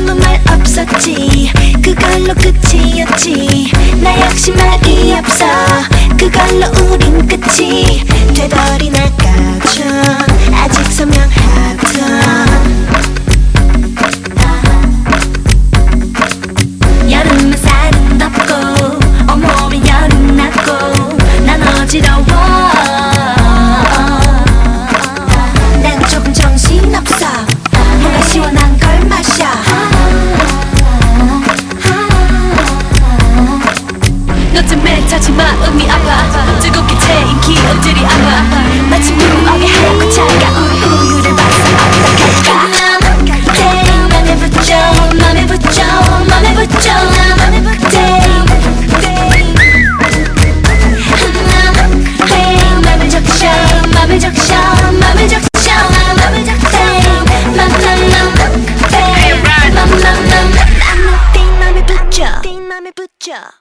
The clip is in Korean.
아무 말 없었지. 그걸로 끝이었지. 나 역시 말이 없어. 그걸로 우린 끝이 돼버린 아까전 아직 선명하던 여름은 살은 덥고 온몸에 열은 났고 난 어지러워. 난 조금 정신없어. 뭔가 시원한 걸 마셔. 너 때문에 다친 마음이 아파. 뜨겁게 태인 기억들이 아파. 마치 무어게 하얗고 차가운 우유를 봤어. 어떡할까. 맘에 붙여 맘에 붙여 맘에 붙여 맘에 붙여 맘을 적셔 맘을 적셔 맘을 적셔 맘을 적셔 맘맘맘 맘맘맘 맘에 붙여 맘에 붙여